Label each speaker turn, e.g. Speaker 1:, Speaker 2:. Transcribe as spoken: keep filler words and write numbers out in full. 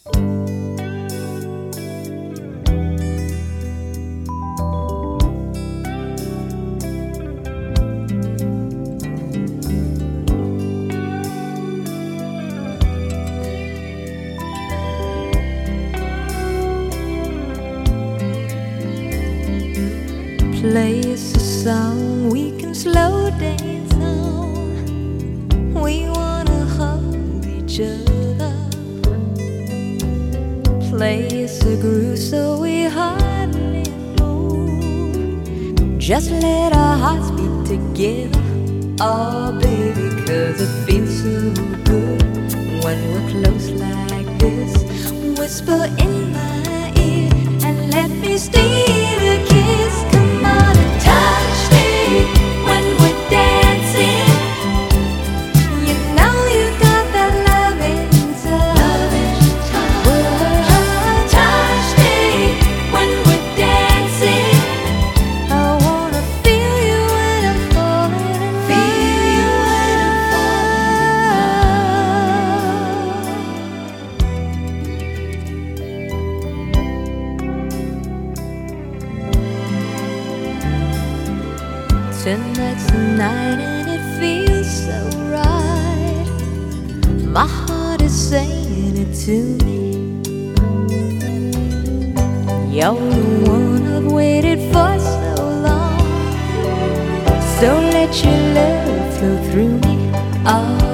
Speaker 1: Play us a song we can slow dance on. We wanna hold each other. Play us a groove so we hardly move. Just let our hearts beat together. Oh baby, 'cause it feels so good when we're close like this. Whisper in my ear and let me steal a kiss. Come on and touch me when we're dancing. You know you got that loving touch. Well, touch me when we're dancing. I wanna feel you when I'm falling in love. Feel you when I'm Tonight's the night and it feels so right. My heart is saying it to me. You're the one I've waited for so long. So let your love flow through me. Oh,